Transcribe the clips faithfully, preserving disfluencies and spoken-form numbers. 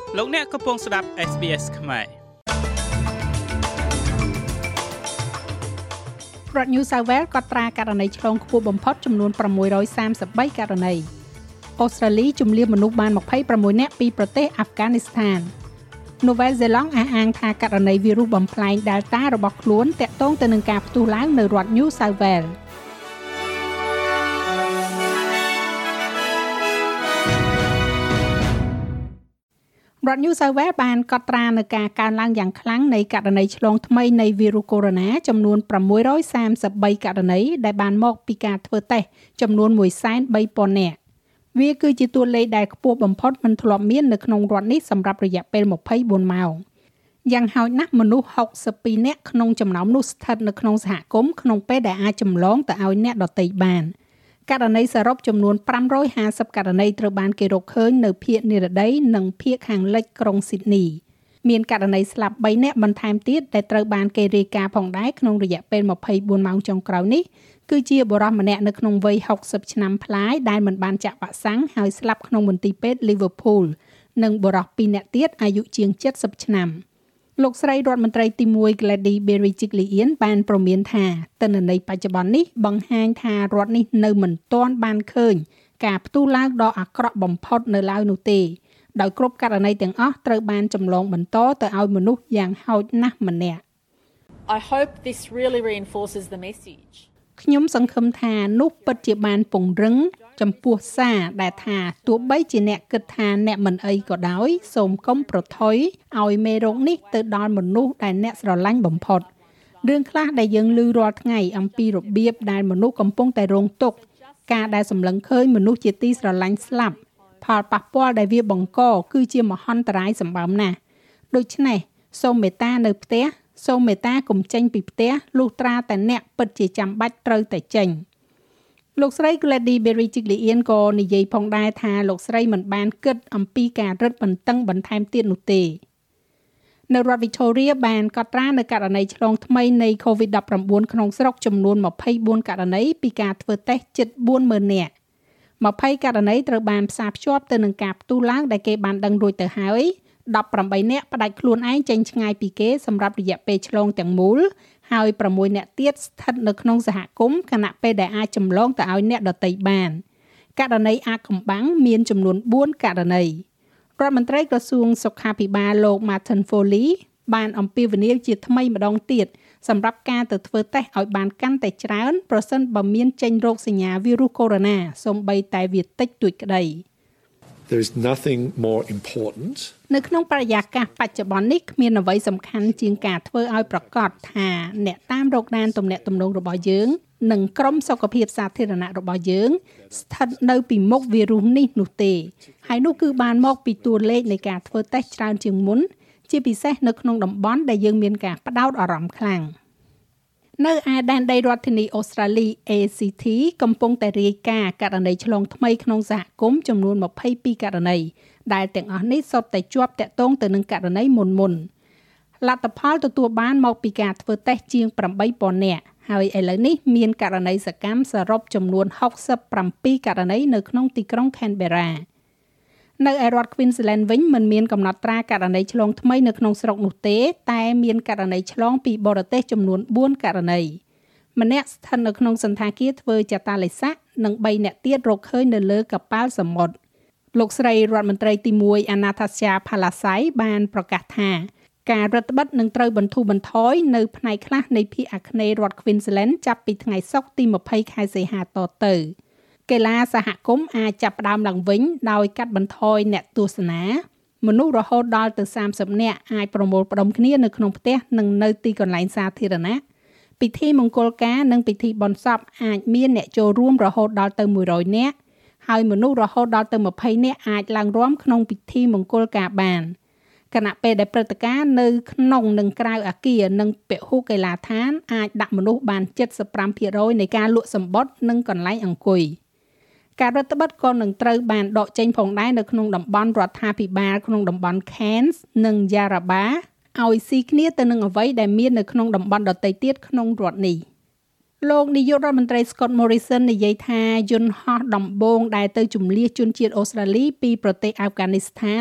លោកអ្នកកំពុងស្ដាប់ เอส บี เอส ខ្មែររដ្ឋ New South Wales ក៏ត្រាករណីឆ្លងខ្ពស់បំផុតចំនួនប្រាំមួយរយសាមសិបបីករណីអូស្ត្រាលីជំនះមនុស្សបានម្ភៃប្រាំមួយនាក់ពីប្រទេសអាហ្វហ្គានីស្ថាននូវែលសេឡង់អះអាងថាករណីវីរុសបំផ្លែង Delta របស់ខ្លួនតាក់ទងទៅនឹងការផ្ទុះឡើងនៅរដ្ឋ New South Walesរដ្ឋ New South Wales បានកត់ត្រានៅការកើនឡើងយ៉ាងខ្លាំងនៃករណីឆ្លងថ្មីនៃវីរុសកូវីដ -ចំនួនប្រាំមួយរយសាមសិបបីករណីដែលបានមកពីការធ្វើតេស្តចំនួនមួយសែនបីពាន់នាក់វាគឺជាតួលេខដែលខ្ពស់បំផុតមិនធ្លាប់មាននៅក្នុងរដ្ឋនេះសម្រាប់រយៈពេលម្ភៃបួនម៉ោងយ៉ាងហោចណាស់មនុស្សហុកសិបពីរនាក់ក្នុងចំណោមនោះស្ថិតនៅក្នុងសហគមន៍ក្នុងពេលដែលអាចចម្លងទៅឲ្យអ្នកដទៃបានករណីសរុបចំនួនប្រាំរយហាសិបករណីត្រូវបានគេរកឃើញនៅភាគនិរតីនិងភាគខាងលិចក្រុងស៊ីដនីមានករណីស្លាប់បីនាក់បន្ថែមទៀតដែលត្រូវបានគេរាយការណ៍ផងដែរក្នុងរយៈពេលម្ភៃបួនម៉ោងចុងក្រោយនេះគឺជាបុរសម្នាក់នៅក្នុងវ័យហុកសិបឆ្នាំប្លាយដែលមិនបានចាក់វ៉ាក់សាំងហើយស្លាប់ក្នុងមន្ទីរពេទ្យ Liverpool និងបុរសពីរនាក់ទៀតអាយុជាងเจ็ดสิบឆ្នាំលោកស្រីរដ្ឋមន្ត្រីទីមួយ Gladys Berejiklian បានព្រមានថាទិន្នន័យបច្ចុប្បន្ននេះបង្ហាញថារដ្ឋនេះនៅមិនទាន់បានឃើញការផ្ទុះឡើងដ៏អាក្រក់បំផុតនៅឡើយនោះទេដោយគ្រប់ករណីទាំងអស់ត្រូវបានចម្លងបន្តទៅឲ្យមនុស្សយ៉ាងហោចណាស់ម្នាក់ I hope this really reinforces the message ខ្ញុំសង្ឃឹមថានោះពិតជាបានពង្រឹងចំពោះសារដែលថាទោះបីជាអ្នកគិតថាអ្នកមិនអីក៏ដោយសូមកុំប្រថុយឲ្យមេរោគនេះទៅដល់មនុស្សដែលអ្នកស្រឡាញ់បំផុតរឿងខ្លះដែលយើងឮរាល់ថ្ងៃអំពីរបៀបដែលមនុស្សកំពុងតែរងទុក្ខការដែលសម្លឹងឃើញមនុស្សជាទីស្រឡាញ់ស្លាប់ផលប៉ះពាល់ដែលវាបង្កគឺជាមហន្តរាយសម្បើមណាស់ដូច្នេះសូមមេត្តានៅផ្ទះសូមមេត្តាកុំចេញពីផ្ទះលុះត្រាតែអ្នកពិតជាចាំបាច់ត្រូវតែចេញលោកស្រី Gladys Berejiklian ក៏និយាយផងដែរថាលោកស្រីមិនបានគិតអំពីការរឹតបន្តឹងបន្ថែមទៀតនោះទេនៅរដ្ឋ Victoria បានកត់ត្រានៅករណីឆ្លងថ្មីនៃ COVID ដប់ប្រាំបួន ក្នុងស្រុកចំនួនម្ភៃបួនករណីពីការធ្វើតេស្តជិតបួនម៉ឺននាក់ម្ភៃករណីត្រូវបានផ្សារភ្ជាប់ទៅនឹងការផ្ទុះឡើងដែលគេបានដឹងរួចទៅហើយដប់ប្រាំបីនាក់ផ្ដាច់ខ្លួនឯងចេញឆ្ងាយពីគេសម្រាប់រយៈពេលឆ្លងទាំងមូលហើយប្រាំមួយនាក់ទៀតស្ថិតនៅក្នុងសហគមន៍ខណៈពេលដែលអាចចម្លងទៅឲ្យអ្នកដទៃបានករណីអាថ៌កំបាំងមានចំនួនបួនករណីរដ្ឋមន្ត្រីក្រសួងសុខាភិបាលលោក Martin Foley បានអំពាវនាវជាថ្មីម្ដងទៀតសម្រាប់ការទៅធ្វើតេស្តឲ្យបានកាន់តែច្រើនប្រសិនបើមានចេញរោគសញ្ញាវីរុសកូវីដ -សូម្បីតែវាតិចតួចក្តី There is nothing more important នៅក្នុងបរិយាកាសបច្ចុប្បន្ននេះគ្មានអ្វីសំខាន់ជាងការធ្វើឲ្យប្រកាសថាអ្នកតាមរកដានទំនាក់ទំនងរបស់យើងនិងក្រុមសុខភាពសាធារណៈរបស់យើងស្ថិតនៅពីមុខវីរុសនេះនោះទេហើយនោះគឺបានមកពីតួលេខនៃការធ្វើតេស្តច្រើនជាងមុនជាពិសេសនៅក្នុងតំបន់ដែលយើងមានការផ្ដោតអារម្មណ៍ខ្លាំងនៅឯដែនដីរដ្ឋធានីអូស្ត្រាលី A C T កំពុងតែរាយការណ៍ករណីឆ្លងថ្មីក្នុងសហគមន៍ចំនួនម្ភៃពីរករណីដែលទាំងអស់នេះសុទ្ធតែជាប់តាក់ទងទៅនឹងករណីមុនមុនលទ្ធផលទទួលបានមកពីការធ្វើតេស្តជាងប្រាំបីពាន់នាក់ហើយឥឡូវនេះមានករណីសកម្មសរុបចំនួនហុកសិបប្រាំពីរករណីនៅក្នុងទីក្រុង Canberra នៅឯរដ្ឋ Queensland វិញមិនមានកំណត់ត្រាករណីឆ្លងថ្មីនៅក្នុងស្រុកនោះទេតែមានករណីឆ្លងពីបរទេសចំនួនបួនករណីម្នាក់ស្ថិតនៅក្នុងសន្តាគារធ្វើចតាឡេសានិងបីនាក់ទៀតរកឃើញនៅលើកប៉ាល់សមុទ្រលោកស្រីរដ្ឋមន្ត្រីទីមួយ Anastasia Palaszczuk បានប្រកាសថាការរដ្ឋបិទនឹងត្រូវបន្ធូរបន្ថយនៅផ្នែកខ្លះនៃភាគអាគ្នេយ៍រដ្ឋ Queensland ចាប់ពីថ្ងៃសុក្រទីម្ភៃខែសីហាតទៅកីឡាសហគមន៍អាចចាប់ផ្ដើមឡើងវិញដោយកាត់បន្ថយអ្នកទស្សនាមនុស្សរហូតដល់ទៅសាមសិបនាក់អាចប្រមូលផ្ដុំគ្នានៅក្នុងផ្ទះនិងនៅទីកន្លែងសាធារណៈពិធីមង្គលការនិងពិធីបុណ្យសពអាចមានអ្នកចូលរួមរហូតដល់ទៅមួយរយនាក់ហើយមនុស្សរហូតដល់ទៅម្ភៃនាក់អាចឡើងរាំក្នុងពិធីមង្គលការបានគណៈពេលដែលព្រឹត្តិការណ៍នៅក្នុងនិងក្រៅអគារនិងពហុកីឡដ្ឋានអាចដាក់មនុស្សបានเจ็ดสิบห้าភាគរយនៃការលក់សម្បត្តិនិងកន្លែងអង្គុយការរដ្ឋបិទក៏នឹងត្រូវបានដកចេញផងដែរនៅក្នុងតំបន់រដ្ឋាភិបាលក្នុងតំបន់ Cairns និង Yarrabah ឲ្យស៊ីគ្នាទៅនឹងអ្វីដែលមាននៅក្នុងតំបន់ដទៃទៀតក្នុងរដ្ឋនេះលោកនាយករដ្ឋមន្ត្រី Scott Morrison និយាយថាយន្តហោះដំបូងដែលទៅជម្លៀសជនជាតិអូស្ត្រាលីពីប្រទេសអាហ្វហ្គានីស្ថាន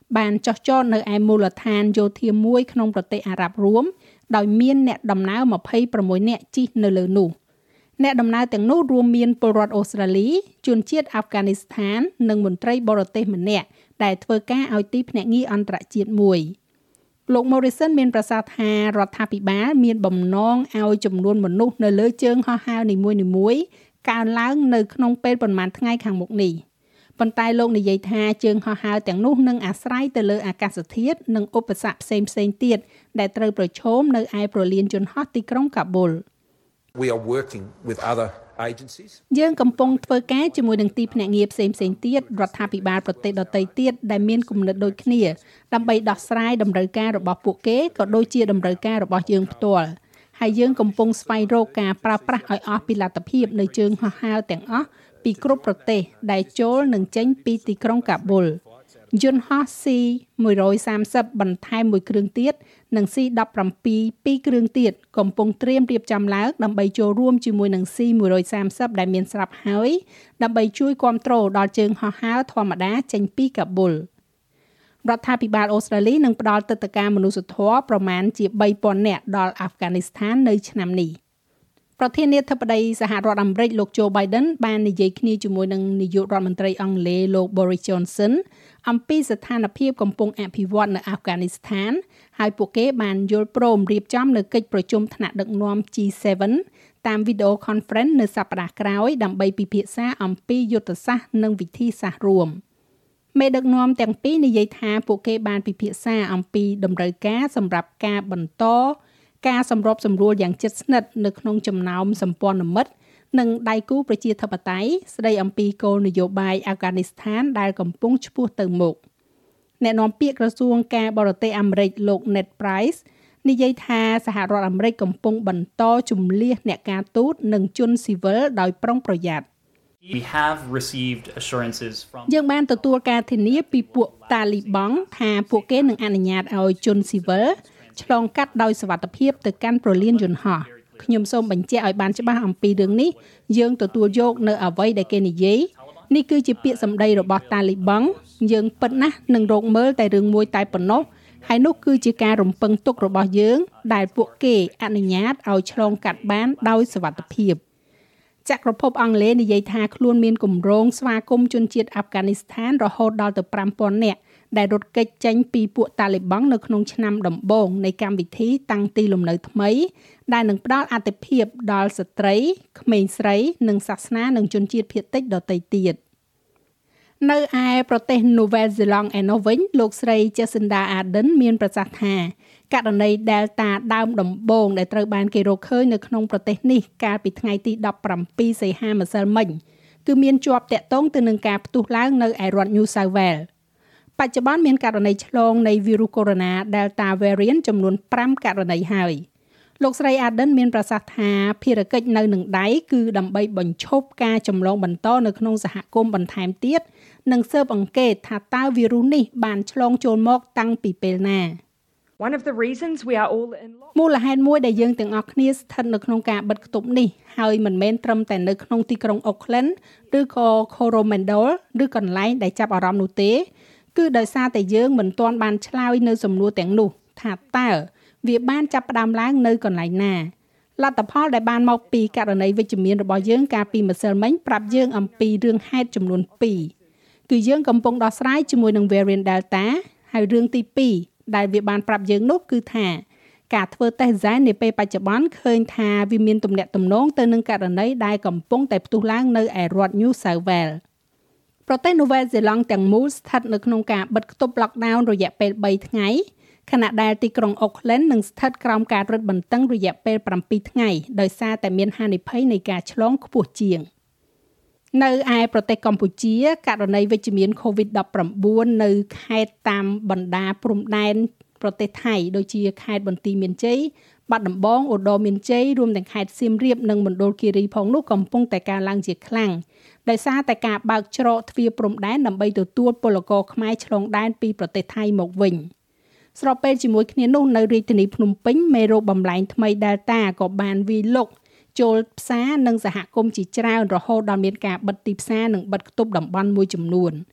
បានចុះចតនៅឯមូលដ្ឋានយោធាមួយក្នុងប្រទេសអារ៉ាប់រួមដោយមានអ្នកដំណើរម្ភៃប្រាំមួយនាក់ជិះនៅលើនោះអ្នកដំណើរទាំងនោះរួមមានពលរដ្ឋអូស្ត្រាលីជនជាតិអាហ្វហ្គានីស្ថាននិងមន្ត្រីបរទេសម្នាក់ដែលធ្វើការឲ្យទីភ្នាក់ងារអន្តរជាតិមួយលោក Morrison មានប្រសាសន៍ថារដ្ឋាភិបាលមានបំណងឲ្យចំនួនមនុស្សនៅលើជើងហោះហើរនីមួយៗកើនឡើងនៅក្នុងពេលប្រមាណថ្ងៃខាងមុខនេះប៉ុន្តែលោកនិយាយថាជើងហោះហើរទាំងនោះនឹងអាស្រ័យទៅលើអាកាសធាតុនិងឧបសគ្គផ្សេងៗទៀតដែលត្រូវប្រឈមនៅឯព្រលានយន្តហោះទីក្រុងកាប៊ុល We are working with other agencies. យើងកំពុងធ្វើការជាមួយនឹងទីភ្នាក់ងារផ្សេងៗទៀតរដ្ឋាភិបាលប្រទេសដទៃទៀតដែលមានគំនិតដូចគ្នាដើម្បីដោះស្រាយតម្រូវការរបស់ពួកគេក៏ដូចជាតម្រូវការរបស់យើងផ្ទាល់ហើយយើងកំពុងស្វែងរកការប្រើប្រាស់ឲ្យអស់ពីលទ្ធភាពនៅជើងហោះហើរទាំងអស់ពីគ្រប់ប្រទេសដែលចូលនិងចេញពីទីក្រុងកាប៊ុលយន្តហោះ C one thirtyបន្ថែមមួយគ្រឿងទៀតនិង C seventeen ពីរគ្រឿងទៀតកំពុងត្រៀមរៀបចំឡើងដើម្បីចូលរួមជាមួយនឹង C one thirty ដែលមានស្រាប់ហើយដើម្បីជួយគាំទ្រដល់ជើងហោះហើរធម្មតាចេញពីកាប៊ុលរដ្ឋាភិបាលអូស្ត្រាលីនឹងផ្ដល់ទិដ្ឋាការមនុស្សធម៌ប្រមាណជាthree thousandនាក់ដល់អាហ្វហ្គានីស្ថាននៅឆ្នាំនេះប្រធានាធិបតីសហរដ្ឋអាមេរិកលោក Joe Biden បាននិយាយគ្នាជាមួយនឹងនាយករដ្ឋមន្ត្រីអង់គ្លេសលោក Boris Johnson អំពីស្ថានភាពកំពុងអភិវឌ្ឍនៅអាហ្វហ្គានីស្ថានហើយពួកគេបានយល់ព្រមរៀបចំនៅកិច្ចប្រជុំថ្នាក់ដឹកនាំ G seven តាម video conference នៅសប្តាហ៍ក្រោយដើម្បីពិភាក្សាអំពីយុទ្ធសាស្ត្រនិងវិធីសាស្ត្ររួមមេដឹកនាំទាំងពីរនិយាយថាពួកគេបានពិភាក្សាអំពីតម្រូវការសម្រាប់ការបន្តការសម្របសម្រួលយ៉ាងជិតស្និទ្ធនៅក្នុងចំណោមសម្ព័ន្ធមិត្តនិងដៃគូប្រជាធិបតេយ្យស្ដីអំពីគោលនយោបាយអាហ្វហ្គានីស្ថានដែលកំពុងឆ្ពោះទៅមុខអ្នកនាំពាក្យក្រសួងការបរទេសអាមេរិកលោក Ned Price និយាយថាសហរដ្ឋអាមេរិកកំពុងបន្តជំលះអ្នកការទូតនិងជនស៊ីវិលដោយប្រុងប្រយ័ត្ន We have received assurances from យើងបានទទួលការធានាពីពួកតាលីបង់ថាពួកគេនឹងអនុញ្ញាតឲ្យជនស៊ីវិលឆ្លងកាត់ដោយសុវត្ថិភាពទៅកាន់ព្រលានយន្តហោះខ្ញុំសូមបញ្ជាក់ឲ្យបានច្បាស់អំពីរឿងនេះយើងទទួលយកនៅអ្វីដែលគេនិយាយនេះគឺជាពាក្យសម្ដីរបស់តាលីបង់យើងពិតណាស់នឹងរកមើលតែរឿងមួយតែប៉ុណ្ណោះហើយនោះគឺជាការរំពឹងទុករបស់យើងដែលពួកគេអនុញ្ញាតឲ្យឆ្លងកាត់បានដោយសុវត្ថិភាពចក្រភពអង់គ្លេសនិយាយថាខ្លួនមានគម្រោងស្វាគមន៍ជនជាតិអាហ្វហ្គានីស្ថានរហូតដល់ទៅfive thousandនាក់ដែលរត់គេចចេញពីពួកតាលីបង់នៅក្នុងឆ្នាំដំបូងនៃកម្មវិធីតាំងទីលំនៅថ្មីដែលនឹងផ្ដល់អាទិភាពដល់ស្ត្រីក្មេងស្រីនិងសាសនានិងជនជាតិភាគតិចដទៃទៀតនៅឯប្រទេសនូវែលសេឡង់ឯណោះវិញលោកស្រី Jacinda Ardern មានប្រសាសន៍ថាករណី Delta ដើមដំបូងដែលត្រូវបានគេរកឃើញនៅក្នុងប្រទេសនេះកាលពីថ្ងៃទីseventeenសីហាម្សិលមិញគឺមានជាប់តាក់ទងទៅនឹងការផ្ទុះឡើងនៅឯរដ្ឋ New South Wales បច្ចុប្បន្នមានករណីឆ្លងនៃវីរុសកូវីដ Delta variant ចំនួនfiveករណីហើយលោកស្រី Ardern មានប្រសាសន៍ថាភារកិច្ចនៅនឹងដៃគឺដើម្បីបញ្ឈប់ការចម្លងបន្តនៅក្នុងសហគមន៍បន្ថែមទៀតនិងស៊ើបអង្កេតថាតើវីរុសនេះបានឆ្លងចូលមកតាំងពីពេលណា One of the reasons we are all in មូលហេតុមួយដែលយើងទាំងអស់គ្នាស្ថិតនៅក្នុងការបិទគប់នេះហើយមិនមែនត្រឹមតែនៅក្នុងទីក្រុង Auckland ឬក៏ Coromandel ឬកន្លែងដែលចាប់អារម្មណ៍នោះទេគឺដោយសារតែយើងមិនទាន់បានឆ្លើយនៅសំណួរទាំងនោះថាតើវាបានចាប់ផ្ដើមឡើងនៅកន្លែងណាលទ្ធផលដែលបានមកពីករណីវិជ្ជមានរបស់យើងកាលពីម្សិលមិញប្រាប់យើងអំពីរឿងហេតុចំនួនtwoគឺយើងកំពុងដោះស្រាយជាមួយនឹង variant Delta ហើយរឿងទីtwoដែលវាបានប្រាប់យើងនោះគឺថាការធ្វើតេស្តហ្សែននាពេលបច្ចុប្បន្នឃើញថាវាមានទំនាក់ទំនងទៅនឹងករណីដែលកំពុងតែផ្ទុះឡើងនៅឯរដ្ឋ New South Wales ប្រទេសនូវែលសេឡង់ទាំងមូលស្ថិតនៅក្នុងការបិទគប់ lockdown រយៈពេលthreeថ្ងៃខណៈដែលទីក្រុង Auckland នឹងស្ថិតក្រោមការរឹតបន្តឹងរយៈពេលsevenថ្ងៃដោយសារតែមានហានិភ័យនៃការឆ្លងខ្ពស់ជាងនៅឯប្រទេសកម្ពុជាករណីវិជ្ជមាន COVID nineteen នៅខេត្តតាមបណ្ដាព្រំដែនប្រទេសថៃដូចជាខេត្តបន្ទាយមានជ័យបាត់ដំបងឧត្តរមានជ័យរួមទាំងខេត្តសៀមរាបនិងមណ្ឌលគិរីផងនោះកំពុងតែកើនឡើងជាខ្លាំងដោយសារតែការបើកច្រកទ្វារព្រំដែនដើម្បីទទួលពលករខ្មែរឆ្លងដែនពីប្រទេសថៃមកវិញស្របពេលជាមួយគ្នានោះនៅរាជធានីភ្នំពេញមេរោគបំលែងថ្មី Delta ក៏បានវាយលុកចូលផ្សារនិងសហគមន៍ជាច្រើនរហូតដល់មានការបិទទីផ្សារនិងបិទគប់តំបន់មួយចំនួន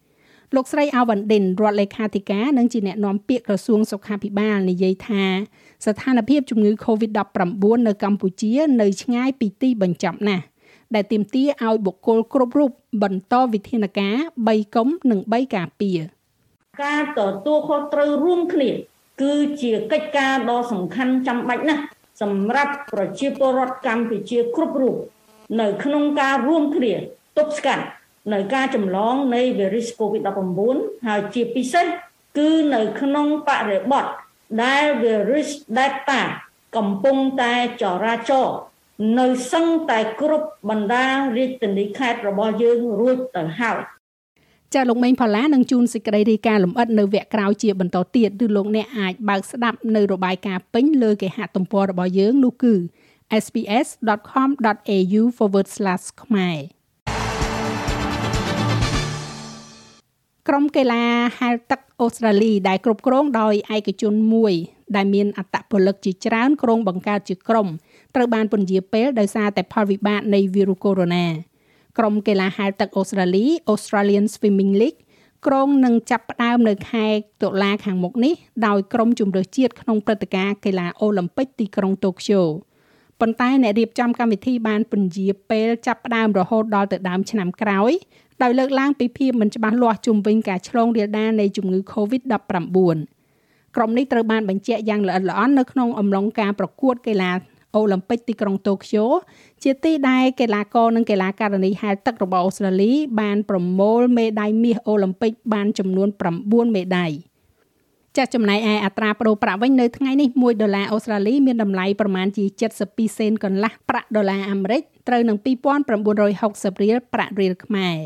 លោកស្រីអាវ៉ាន់ឌិនរដ្ឋលេខាធិការនិងជាអ្នកនាំពាក្យក្រសួងសុខាភិបាលនិយាយថាស្ថានភាពជំងឺ កូវីដ ដប់ប្រាំបួន នៅកម្ពុជានៅឆ្ងាយពីទីបញ្ចប់ណាស់ដែលទាមទារឲ្យបុគ្គលគ្រប់រូបបន្តវិធានការបីកុំនិងបីការពារការទទួលខុសត្រូវរួមគ្នាគឺជាកិច្ចការដ៏សំខាន់ចាំបាច់ណាស់សម្រាប់ប្រជាពលរដ្ឋកម្ពុជាគ្រប់រូបនៅក្នុងការរួមគ្នាទប់ស្កាត់នៅការចម្លងនៃវីរុស កូវីដ ដប់ប្រាំបួន ហើយជាពិសេសគឺនៅក្នុងបរិបទដែលវីរុស Delta កំពុងតែចរាចរនៅសឹងតែគ្រប់បណ្ដារាជធានីខេត្តរបស់យើងរួចទៅហើយចាលោកមេងផល្លានឹងជួនសេចក្តីរាយការណ៍លម្អិតនៅវគ្គក្រោយជាបន្តទៀតឬលោកអ្នកអាចបើកស្ដាប់នៅរបាយការណ៍ពេញលើគេហទំព័ររបស់យើងនោះគឺ s b s dot com dot a u forward slash ខ្មែរក្រុមកីឡាហែលទឹកអូស្ត្រាលីដែលគ្រប់គ្រងដោយឯកជនមួយដែលមានអត្តពលិកជាច្រើនក្រុងបង្កើតជាក្រុមត្រូវបានពន្យាពេលដោយសារតែផលវិបាកនៃវីរុសកូវីដ ក្រុមកីឡាហែលទឹកអូស្ត្រាលី Australian Swimming League ក្រុងនឹងចាប់ផ្ដើមនៅខែតុលាខាងមុខនេះដោយក្រុមជម្រើសជាតិក្នុងព្រឹត្តិការណ៍កីឡាអូឡ িম্প ពិកទីក្រុងតូក្យូប៉ុន្តែអ្នករៀបចំកម្មវិធីបានពន្យាពេលចាប់ផ្ដើមរហូតដល់ទៅដើមឆ្នាំក្រោយដោយលើកឡើងពីភាពមិនច្បាស់លាស់ជុំវិញការឆ្លងរាលដាលនៃជំងឺ កូវីដ ដប់ប្រាំបួន ក្រុមនេះត្រូវបានបញ្ជាក់យ៉ាងល្អិតល្អន់នៅក្នុងអំឡុងការប្រកួតកីឡាអូឡ িম্প ពិកទីក្រុងតូក្យូជាទីដែលកីឡាករនិងកីឡាការិនីហែលទឹករបស់អូស្ត្រាលីបានប្រមូលមេដាយមាសអូឡ িম্প ពិកបានចំនួនប្រាំបួនមេដាយចាស់ចំណែកឯអត្រាប្តូរប្រាក់វិញនៅថ្ងៃនេះមួយដុល្លារអូស្ត្រាលីមានតម្លៃប្រមាណជាเจ็ดสิบสองសេនកន្លះប្រាក់ដុល្លារអាមេរិកត្រូវនឹងtwo thousand nine hundred sixtyរៀលប្រាក់រៀលខ្មែរ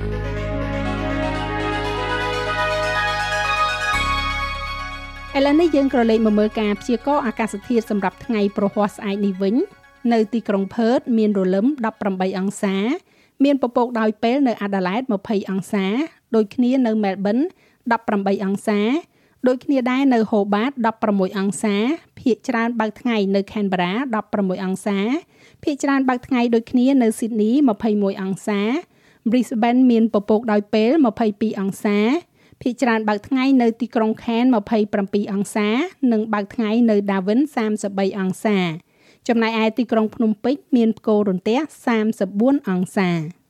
ឥឡូវនេះយើងក៏លេខមកមើលការព្យាករណ៍អាកាសធាតុសម្រាប់ថ្ងៃព្រហស្បតិ៍ស្អែកនេះវិញនៅទីក្រុងផឺតមានរលឹមeighteenអង្សាមានពពកដោយពេលនៅអាដាលេដtwentyអង្សាដូចគ្នានៅមែលប៊នeighteenអង្សាដូចគ្នាដែរនៅហូបាតsixteenអង្សាភាគច្រើនបើកថ្ងៃនៅខេនប៊ែរ៉ាsixteenអង្សាភាគច្រើនបើកថ្ងៃដូចគ្នានៅស៊ីដនីtwenty-oneអង្សា Brisbane មានពពកដោយពេលtwenty-twoអង្សាភាគច្រើនបើកថ្ងៃនៅទីក្រុងខេនtwenty-sevenអង្សានិងបើកថ្ងៃនៅ Darwin thirty-threeអង្សាចំណែកឯទីក្រុងភ្នំពេញមានផ្គររន្ទះthirty-fourអង្សា